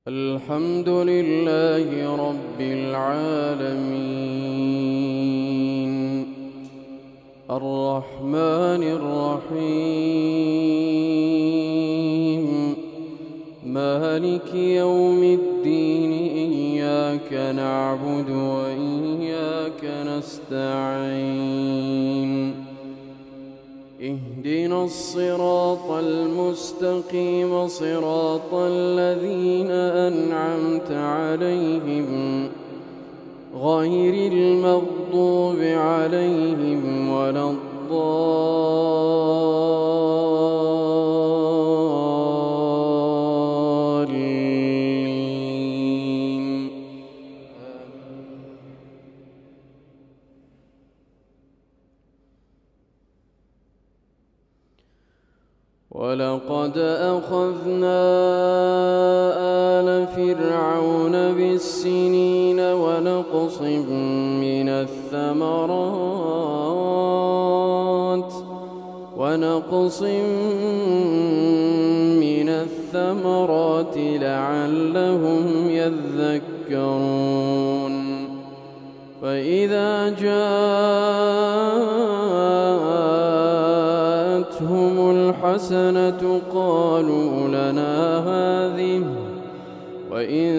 الحمد لله رب العالمين الرحمن الرحيم مالك يوم الدين إياك نعبد وإياك نستعين اهدنا الصراط المستقيم صراط الذين أنعمت عليهم غير المغضوب عليهم ولا الضالين. ولقد أخذنا آل فرعون بالسنين ونقص من الثمرات لعلهم يذكرون. فإذا جاءتهم الحسنة قالوا لنا هذه وإن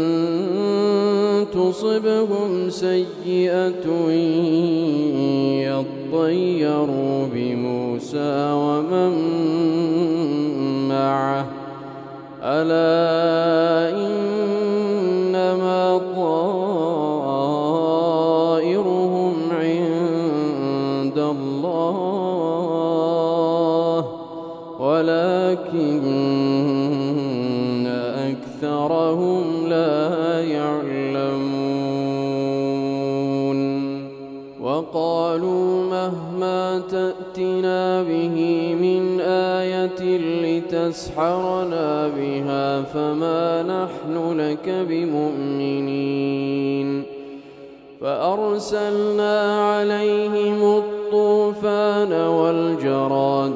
تصبهم سيئة يطيروا بموسى ومن معه ألا إنما طائرهم عند الله ولكن أكثرهم لا يعلمون. وقالوا مهما تأتنا به من آية لتسحرنا بها فما نحن لك بمؤمنين. فأرسلنا عليهم الطوفان والجراد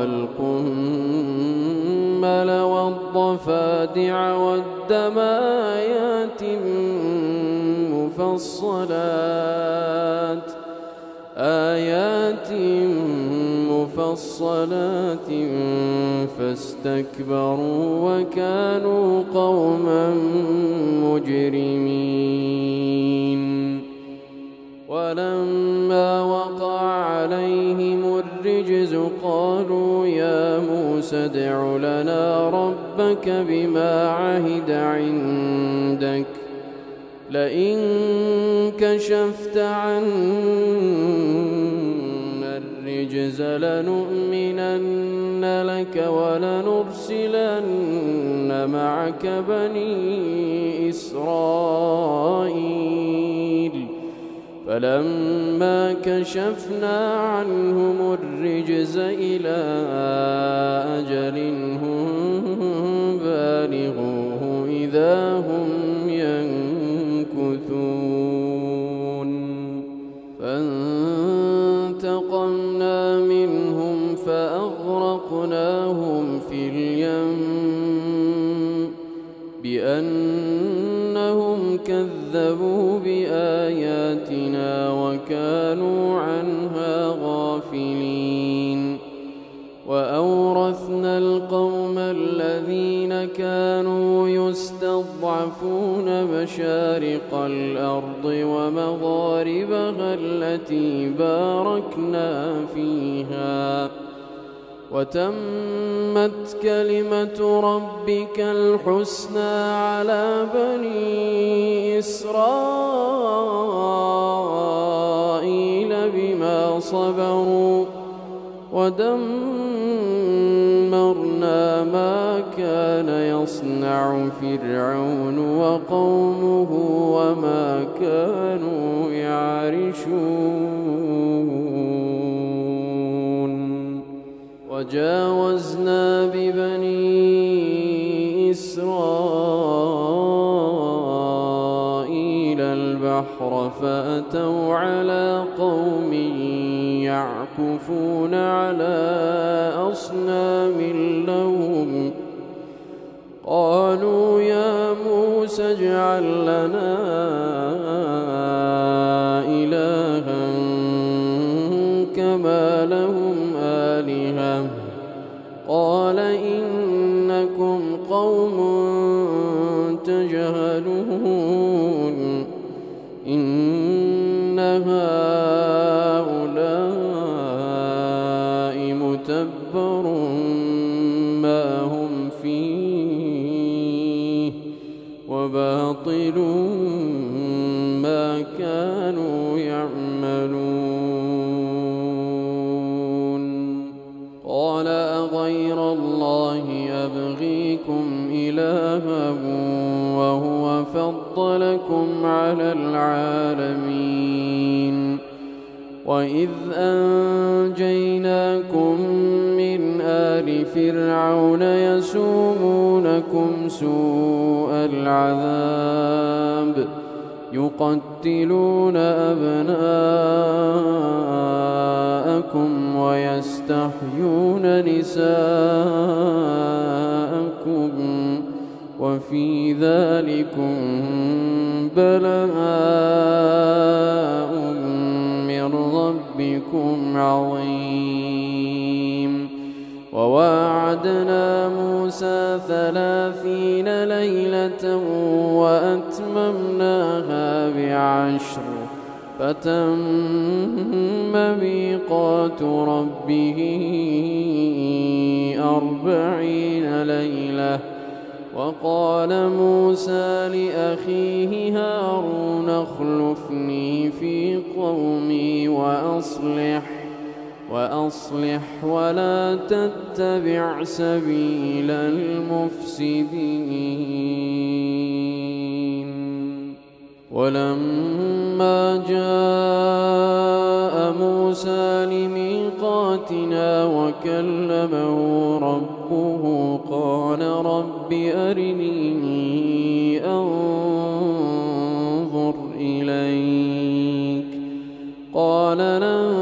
والقمل والضفادع والدم آيات مفصلات فاستكبروا وكانوا قوما مجرمين. ولما وقع عليهم الرجز قالوا يا موسى ادع لنا ربك بما عهد عندك لئن كشفت عنا الرجز لنؤمنن لك ولنرسلن معك بني إسرائيل. فلما كشفنا عنهم الرجز إلى أجل هم بالغوه إذا هم ينكثون. فانتقمنا منهم فأغرقناهم في اليم بأنهم كذبوا بآياتنا وكانوا عنها غافلين. وأورثنا القوم الذين كانوا يستضعفون مشارق الأرض ومغاربها التي باركنا فيها وتمت كلمة ربك الحسنى على بني إسرائيل بما صبروا ودمرنا ما كان يصنع فرعون وقومه وما كانوا يعرشون. وجاوزنا ببني إسرائيل البحر فأتوا على قوم يعكفون على أصنام لهم قالوا يا موسى اجعل لنا إلها كما لهم آلهة قال إنكم قوم تجهلون إن هؤلاء متبر ما هم فيه وباطل ما كانوا يعملون قال أغير الله أبغيكم إلها وهو فضلكم على العالمين وإذ أنجيناكم من آل فرعون يسومونكم سوء العذاب يقتلون أبناءكم ويستحيون نساءكم وفي ذلكم بلاء من ربكم عظيم وواعدنا موسى 30 ليلة وأتممناها ب10 فتم ميقات ربه 40 ليلة وقال موسى لأخيه هارون اخلفني في قومي وأصلح ولا تتبع سبيل المفسدين ولما جاء موسى لميقاتنا وكلمه ربه قال رب أرني أنظر إليك قال لن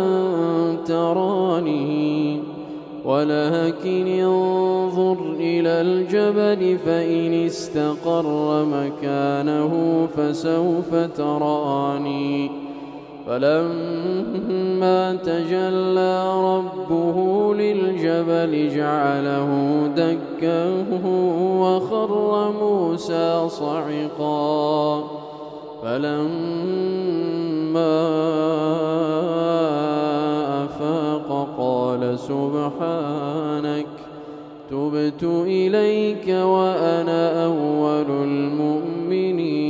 تراني ولكن انظر إلى الجبل فإن استقر مكانه فسوف تراني فلما تجلى ربه للجبل جعله دكا وخر موسى صعقا فلما أفاق قال سبحانك تبت إليك وأنا أول المؤمنين